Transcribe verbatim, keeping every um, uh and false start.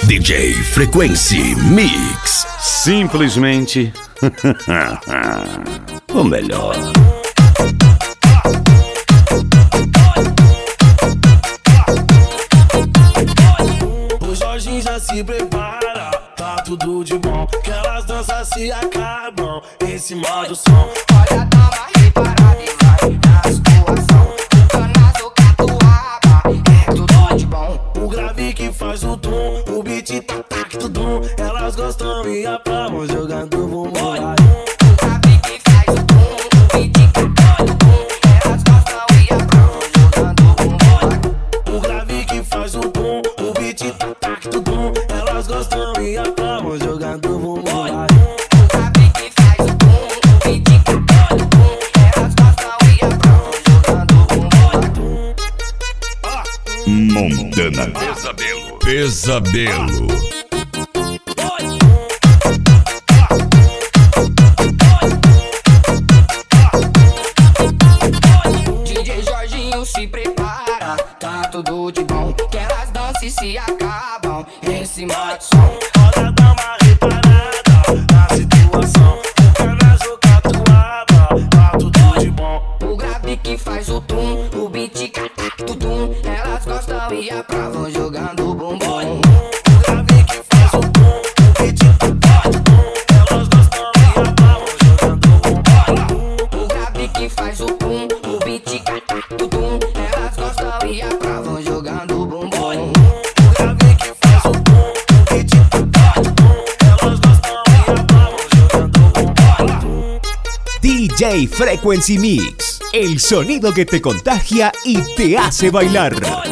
D J Frequency Mix. Simplesmente o melhor. O Jorginho já se prepara, tá tudo de bom, que elas danças se acabam em cima do som. Olha, dá uma reparada e vai na situação. O canazo catuaba, é tudo de bom. O grave que faz o tom, o beat tá tac tudum. Elas gostam e aplaudem jogando bumbum. O grave que faz o tom, o beat catuaba, elas gostam e aplaudem jogando bumbum. O grave que faz o tom, o beat tá tac tudum. Elas gostam e aplaudem jogando bumbum. O grave que faz o tom, o beat catuaba, elas gostam e aplaudem jogando bumbum. Montana Pesadelo. Pesadelo. D J Jorginho se prepara, tá tudo de bom, que elas dançam e se acabam em cima do som. Olha, dá uma reparada na situação. O canazo catuaba, tá tudo de bom. O grave que faz o tum, o beat catac tudum, elas gostam e aprovam jogando bumbum. O grave que faz o tom, o beat tá tac tudum. Elas gostam e aplaudem jogando bumbum. O grave que faz o tum, o beat catac tudum, elas gostam e aprovam jogando bumbum. O grave que faz o tom, o beat tá tac tudum. Elas gostam e aplaudem jogando bumbum. D J Frequency Mix, el sonido que te contagia y te hace bailar.